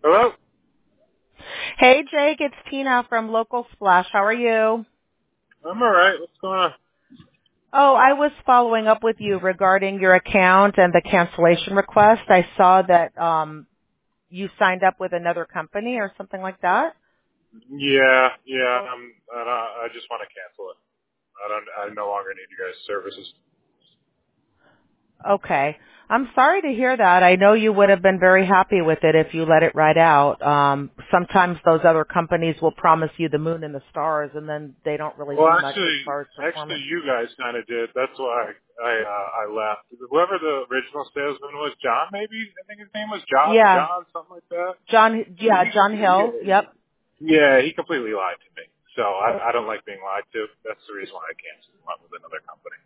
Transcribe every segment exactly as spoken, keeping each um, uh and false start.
Hello? Hey, Jake, it's Tina from Local Splash. How are you? I'm alright. What's going on? Oh, I was following up with you regarding your account and the cancellation request. I saw that um you signed up with another company or something like that. Yeah, yeah, I'm, I, don't- I just want to cancel it. I don't, I no longer need you guys' services. Okay. I'm sorry to hear that. I know you would have been very happy with it if you let it ride out. Um, sometimes those other companies will promise you the moon and the stars, and then they don't really Well, do much as actually, far as actually, performance. you guys kind of did. That's why I, uh, I left. Whoever the original salesman was, John, maybe? I think his name was John, Yeah, John, something like that. John. He, Yeah, John Hill. yeah, Yep. yeah, he completely lied to me. So I, I don't like being lied to. That's the reason why I canceled. Went with another company.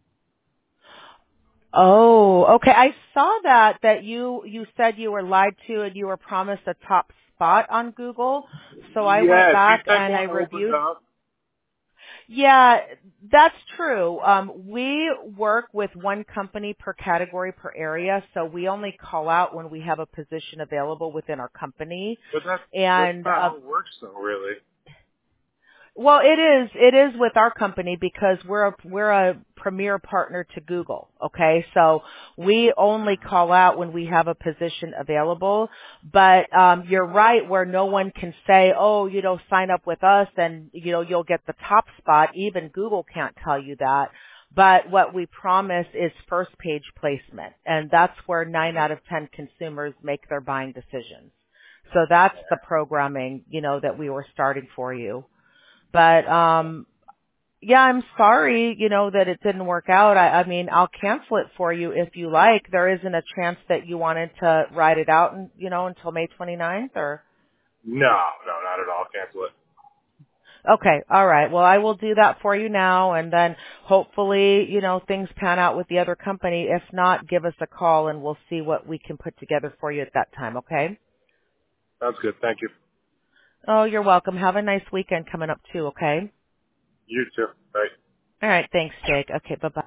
Oh, okay. I saw that that you you said you were lied to and you were promised a top spot on Google. So I went Yeah, back C-Tech and I one opened reviewed. up. Yeah, that's true. Um, we work with one company per category per area, so we only call out when we have a position available within our company. But that's, that's And not uh, how it works though, really. Well, it is. It is with our company because we're a, we're a premier partner to Google. Okay, so we only call out when we have a position available. But um, you're right, where no one can say, "Oh, you know, sign up with us, and you know, you'll get the top spot." Even Google can't tell you that. But what we promise is first page placement, and that's where nine out of ten consumers make their buying decisions. So that's the programming, you know, that we were starting for you. But um yeah, I'm sorry, you know, that it didn't work out. I, I mean, I'll cancel it for you if you like. There isn't a chance that you wanted to ride it out, and you know, until May twenty-ninth, or No, no, not at all. Cancel it. okay, all right. Well, I will do that for you now, and then hopefully, you know, things pan out with the other company. If not, give us a call, and we'll see what we can put together for you at that time. Okay? Sounds good. Thank you. Oh, you're welcome. Have a nice weekend coming up too. Okay? You too. Bye. All right. Thanks, Jake. Okay. Bye bye.